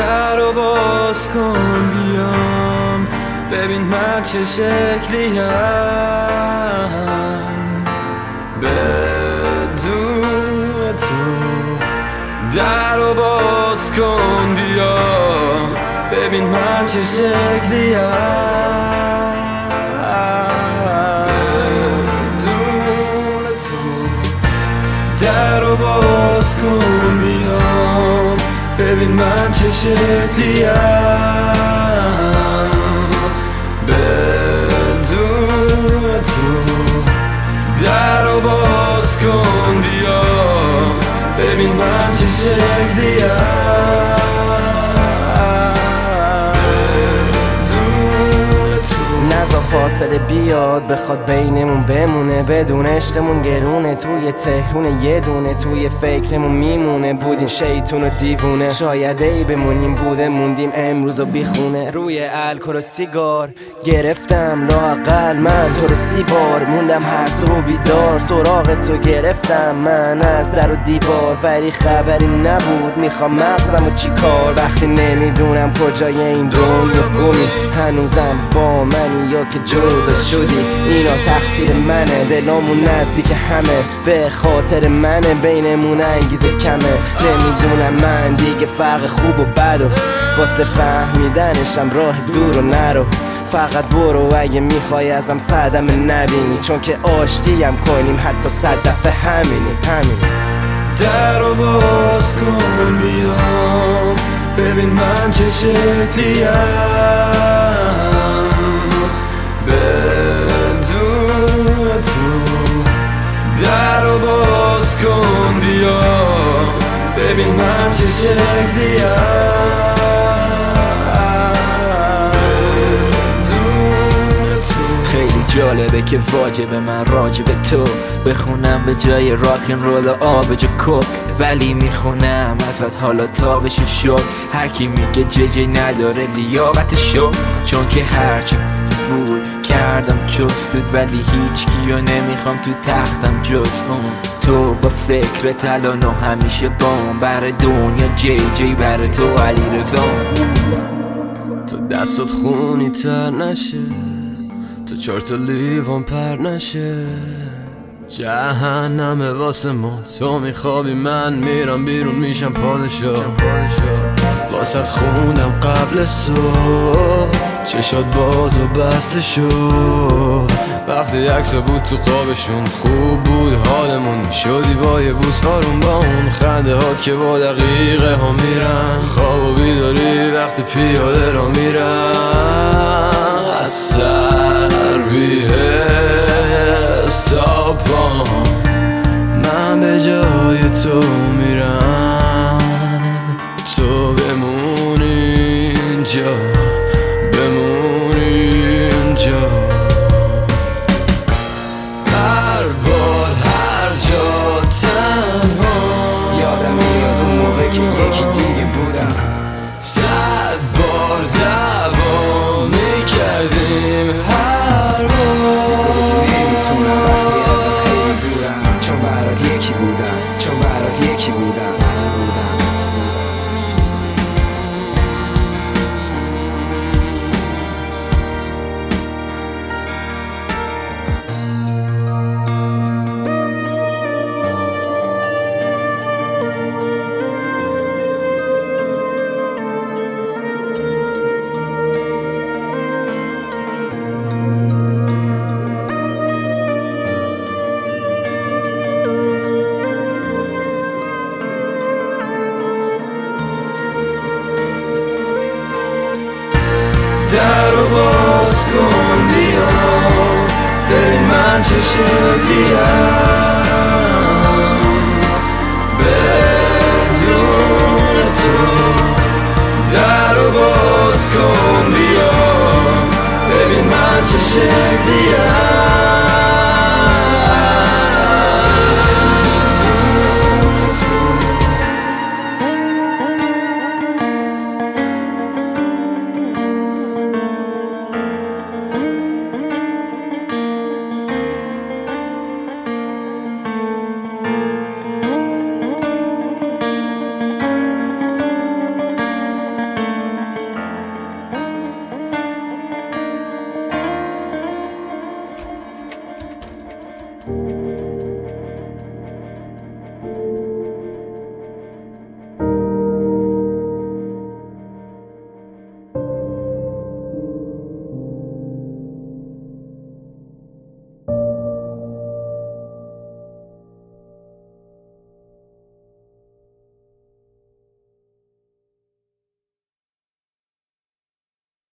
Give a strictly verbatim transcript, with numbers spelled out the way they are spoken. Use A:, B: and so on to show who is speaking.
A: در رو باز کن بیام ببین من چه شکلیم بدون تو. در رو باز کن بیام ببین من چه شکلیم بدون تو. در رو باز کن بیام ببین من چه شکلیم بدون تو. در رو باز کن بیا ببین من چه شکلیم بدون تو.
B: نزا فاصله بیاد بخواد بینمون بمونه بدون عشقمون گرونه توی تهرون یه دونه توی فکرمون میمونه بودیم شیطون و دیوونه شاید ای بمونیم بوده موندیم امروز و بیخونه روی الکل و سیگار گرفتم لااقل من تو رو سی بار موندم هر صبح بیدار سراغ تو گرفتم من از در و دیوار ولی خبری نبود میخوام مغزم و چی کار وقتی نمیدونم کجای این دنیا گمی هنوزم با منی یا که جدا شدی اینا تقصیر منه دلامون نزدیک همه به خاطر منه بینمون انگیزه کمه نمیدونم من دیگه فرق خوب و بد و واسه فهمیدنشم راه دور و نرو فقط برو اگه میخوای ازم صدمه نبینی چون که آشتیم کنیم حتی صد دفعه همینیم همینیم.
A: در رو باز کن بیام ببین من چه شکلیم بدون تو. در رو باز کن بیا ببین من چه شکلیم
C: جالبه که واجبه من راجب تو بخونم به جای راکن رول و آب جو کوک ولی میخونم ازت حالا تابشو شد هر کی میگه ججی نداره لیاقت شد چون که هرچی بود کردم جستت ولی هیچ کیو نمیخوام تو تختم جز اون تو با فکر تلان و همیشه بام بر دنیا جی جی بر تو علی رضا
A: تو دستت خونی تر نشه تو چهار تا لیوان پر نشه جهنمه واسه ما تو میخوابی من میرم بیرون میشم پادشاه واسه خوندم قبل صبح چشات باز و بسته شد وقتی عکسا بود تو خوابشون خوب بود حالمون شدی با یه بوس آروم با اون خنده هات که با دقیقه ها میرن خواب و بیداری وقتی پیاده را میرن از سر بیهست تا پام من به جای تو میرم تو بمونی اینجا بمونی اینجا هر بار هر جا تنها
B: یادم میاد اون موقع که یکی دیگه بودم
A: صد بار دعوا میکردیم هر بار
B: گفتی نمیتونم وقتی ازت خیلی دورم چون برات یکی بودم چون برات یکی بودم
A: در رو باز کن بیام ببین من چه شکلیم بدون تو. در رو باز کن بیام ببین من چه شکلیم